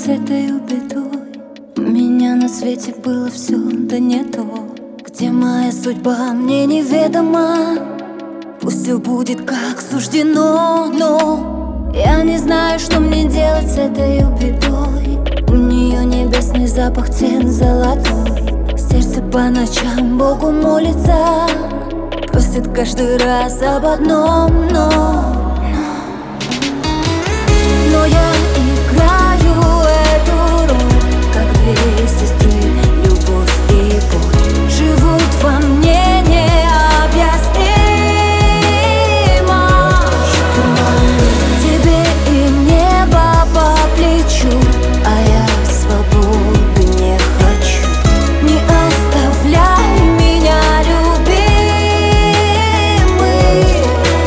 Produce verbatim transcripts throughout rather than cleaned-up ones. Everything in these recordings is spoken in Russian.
этой бедой. У меня на свете было все, да не то. Где моя судьба, мне неведома. Пусть все будет как суждено, но я не знаю, что мне делать с этой бедой. У нее небесный запах, цвет золотой. Сердце по ночам Богу молится, просит каждый раз об одном, но Но я играю эту роль, как две сестры, любовь и боль живут во мне необъяснимо. Тебе им небо по плечу, а я свободы не хочу. Не оставляй меня, любимый.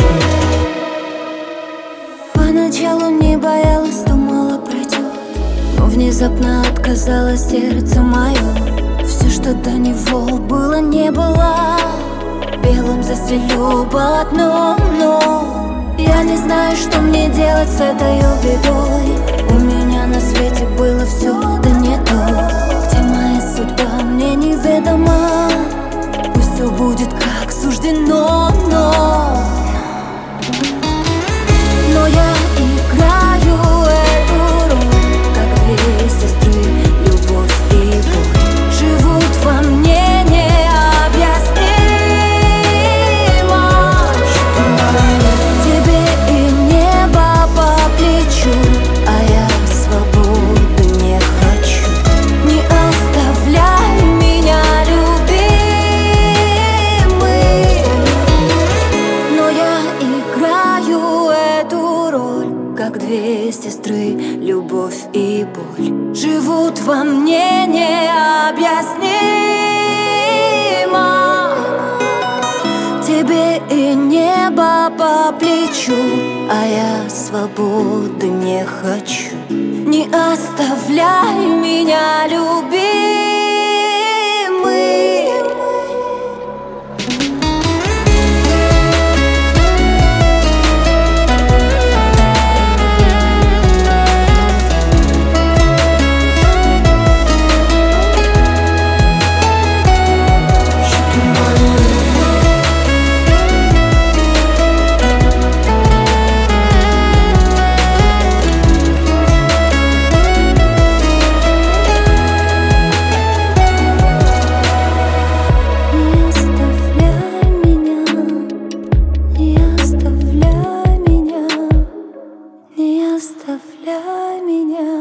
Поначалу не боялась, думала пройдет, но внезапно отказало сердце мое. Все, что до него было, не было, белым застелю полотном. Но я не знаю, что мне делать с этой бедой. У меня на свете было все, да не то. Где моя судьба, мне неведома. Пусть все будет как суждено, но Но я играю эту роль, как две сестры, любовь и боль живут во мне необъяснимо. Тебе им небо по плечу, а я свободы не хочу. Не оставляй меня, любимый. Но я играю эту роль, как две сестры, любовь и боль живут во мне необъяснимо. Тебе и небо по плечу, а я свободы не хочу. Не оставляй меня, любимый. Оставляй меня.